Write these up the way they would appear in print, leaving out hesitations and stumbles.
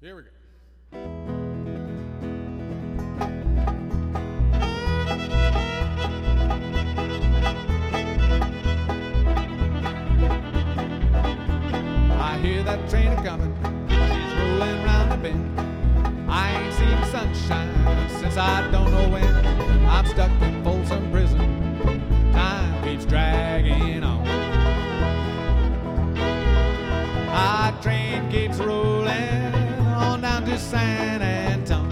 Here we go. I hear that train a-comin', she's rolling round the bend. I ain't seen the sunshine since I don't know when. I'm stuck in Folsom Prison, time keeps dragging on. Our train keeps rolling on down to San Antonio.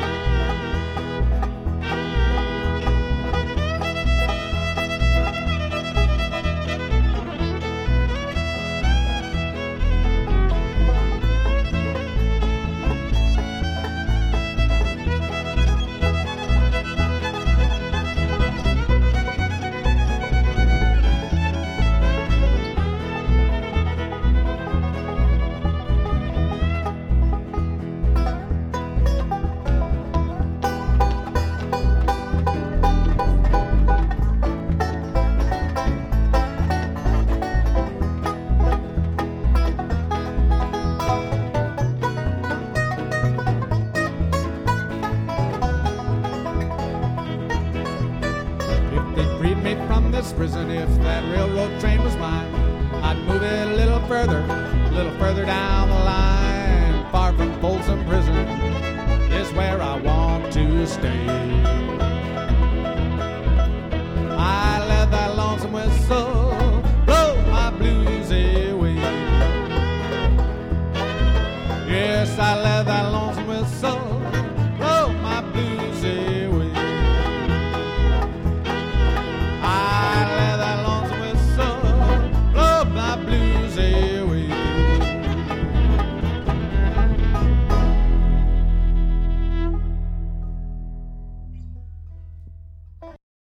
From this prison, if that railroad train was mine, I'd move it a little further down the line. Far from Folsom Prison is where I want to stay.